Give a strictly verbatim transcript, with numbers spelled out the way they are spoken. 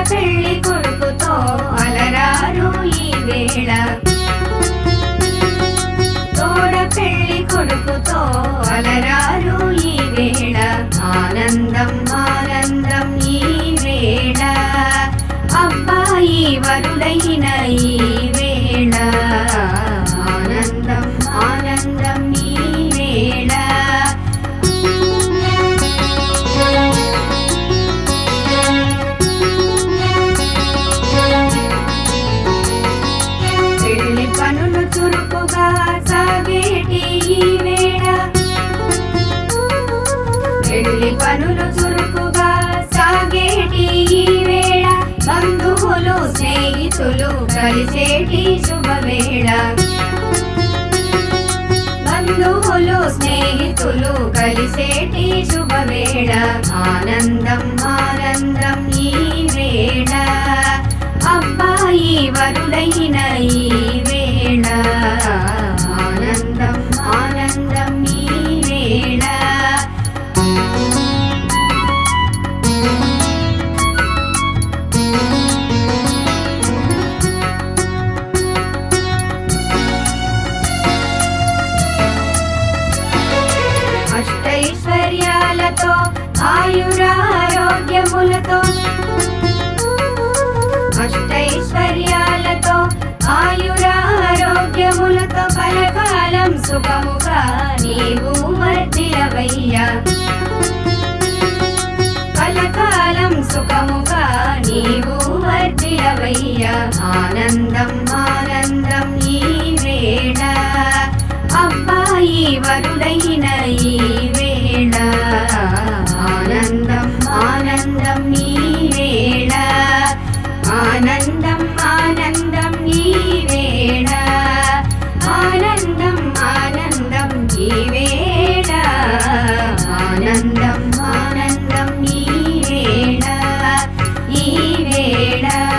పెళ్లి కొడుకుతో అలరారు ఈ వేళ తోడ పెళ్లి కొడుకుతో అలరారు ఈ వేళ ఆనందం ఆనందం ఈ వేళ అబ్బాయి వరుడైన ఈ వేళ ఆనందం ఆనందం ఈ వేళ పెళ్లి పనులు చురుకుగా సాగేటి ఈ వేళ పెళ్లి పనులు చురుకుగా సాగేటి ఈ వేళ బంధువులు స్నేహితులు కలిసేటి శుభవేళ బంధువులు స్నేహితులు కలిసేటి శుభవేళ ఆనందం ఆనందం ఈ వేళ అబ్బాయి వరుడైన ఈ వేళ ఆనందం ఆనందం ఈ వేళ అష్టైశ్వర్యాలతో ఆయురారోగ్యములతో అష్టైశ్వర్యాలతో ఆయురారోగ్యములతో కలకాలం సుఖముగా నీవు వర్ధిల్లవయ్యా కలకాలం సుఖముగా నీవు వర్ధిల్లవయ్యా ఆనందం ఆనందం ఈ వేళ అబ్బాయి వరుడైన ఈ వేళ ఆనందం ఆనందం ఈ వేళ ఆనందం ఆనందం ఈ వేళ ఆనందం ఆనందం ఈ వేళ ఆనందం ఆనందం ఈ వేళ ఈ వేళ